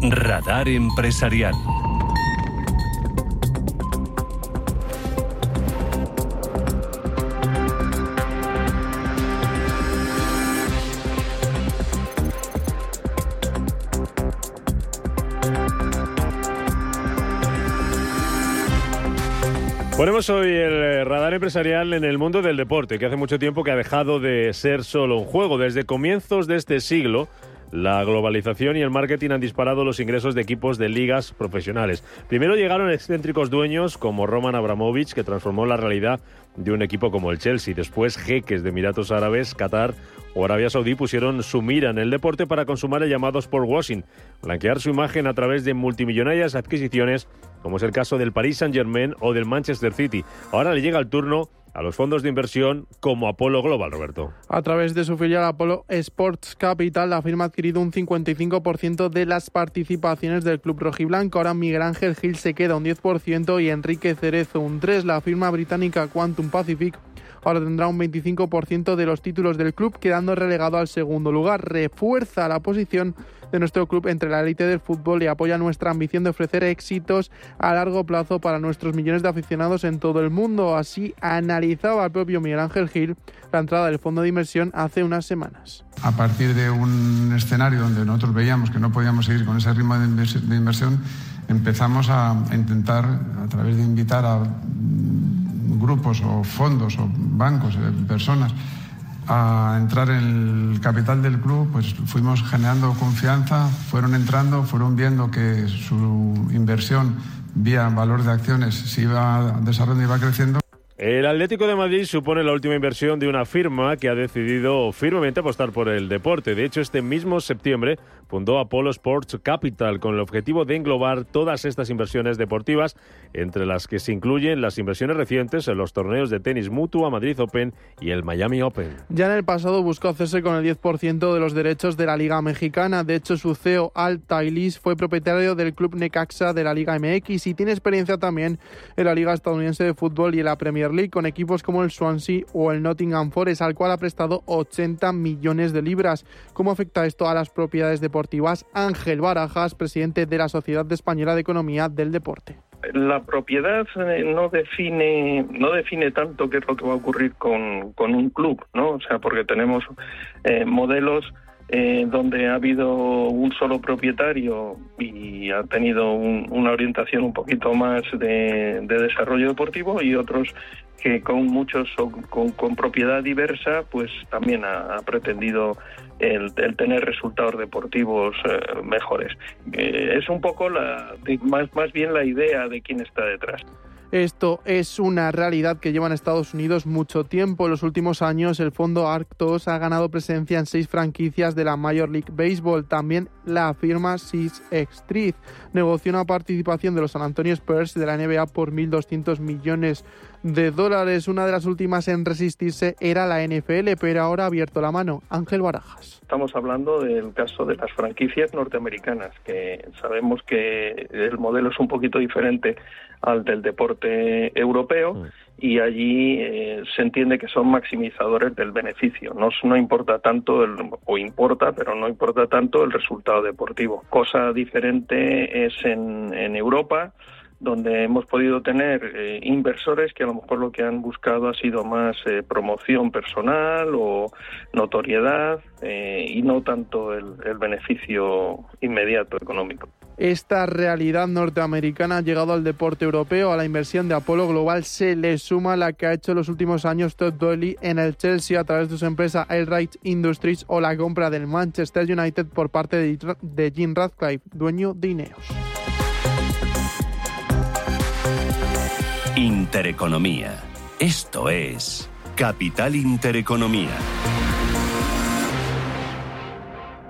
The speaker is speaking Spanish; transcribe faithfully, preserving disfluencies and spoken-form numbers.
Radar Empresarial. Ponemos hoy el radar empresarial en el mundo del deporte, que hace mucho tiempo que ha dejado de ser solo un juego. Desde comienzos de este siglo, la globalización y el marketing han disparado los ingresos de equipos de ligas profesionales. Primero llegaron excéntricos dueños como Roman Abramovich, que transformó la realidad de un equipo como el Chelsea. Después, jeques de Emiratos Árabes, Qatar o Arabia Saudí pusieron su mira en el deporte para consumar el llamado sport washing, blanquear su imagen a través de multimillonarias adquisiciones, como es el caso del Paris Saint-Germain o del Manchester City. Ahora le llega el turno a los fondos de inversión como Apollo Global, Roberto. A través de su filial Apollo Sports Capital, la firma ha adquirido un cincuenta y cinco por ciento de las participaciones del club rojiblanco. Ahora Miguel Ángel Gil se queda un diez por ciento y Enrique Cerezo un tres por ciento. La firma británica Quantum Pacific ahora tendrá un veinticinco por ciento de los títulos del club, quedando relegado al segundo lugar. Refuerza la posición de nuestro club entre la élite del fútbol y apoya nuestra ambición de ofrecer éxitos a largo plazo para nuestros millones de aficionados en todo el mundo. Así analizaba el propio Miguel Ángel Gil la entrada del fondo de inversión hace unas semanas. A partir de un escenario donde nosotros veíamos que no podíamos seguir con ese ritmo de, invers- de inversión, empezamos a intentar, a través de invitar a grupos o fondos o bancos, personas, a entrar en el capital del club, pues fuimos generando confianza, fueron entrando, fueron viendo que su inversión vía valor de acciones se iba desarrollando y iba creciendo. El Atlético de Madrid supone la última inversión de una firma que ha decidido firmemente apostar por el deporte. De hecho, este mismo septiembre fundó Apollo Sports Capital con el objetivo de englobar todas estas inversiones deportivas, entre las que se incluyen las inversiones recientes en los torneos de tenis Mutua, Madrid Open y el Miami Open. Ya en el pasado buscó hacerse con el diez por ciento de los derechos de la Liga Mexicana. De hecho, su C E O, Al Tailis, fue propietario del club Necaxa de la Liga M X y tiene experiencia también en la Liga Estadounidense de Fútbol y en la Premier League, con equipos como el Swansea o el Nottingham Forest, al cual ha prestado ochenta millones de libras. ¿Cómo afecta esto a las propiedades deportivas? Ángel Barajas, presidente de la Sociedad Española de Economía del Deporte. La propiedad no define no define tanto qué es lo que va a ocurrir con, con un club, ¿no? O sea, porque tenemos eh, modelos Eh, donde ha habido un solo propietario y ha tenido un, una orientación un poquito más de, de desarrollo deportivo, y otros que con muchos con, con propiedad diversa pues también ha, ha pretendido el, el tener resultados deportivos eh, mejores. Eh, es un poco la de, más, más bien la idea de quién está detrás. Esto es una realidad que lleva en Estados Unidos mucho tiempo. En los últimos años, el fondo Arctos ha ganado presencia en seis franquicias de la Major League Baseball. También la firma Six Street negoció una participación de los San Antonio Spurs de la N B A por mil doscientos millones de dólares. Una de las últimas en resistirse era la N F L, pero ahora ha abierto la mano. Ángel Barajas. Estamos hablando del caso de las franquicias norteamericanas, que sabemos que el modelo es un poquito diferente al del deporte europeo, y allí eh, se entiende que son maximizadores del beneficio. No, no importa tanto, el, o importa, pero no importa tanto el resultado deportivo. Cosa diferente es en, en Europa, donde hemos podido tener eh, inversores que a lo mejor lo que han buscado ha sido más eh, promoción personal o notoriedad eh, y no tanto el, el beneficio inmediato económico. Esta realidad norteamericana ha llegado al deporte europeo. A la inversión de Apollo Global se le suma la que ha hecho en los últimos años Todd Boehly en el Chelsea a través de su empresa Aylright Industries, o la compra del Manchester United por parte de, de Jim Ratcliffe, dueño de Ineos. Intereconomía. Esto es Capital Intereconomía.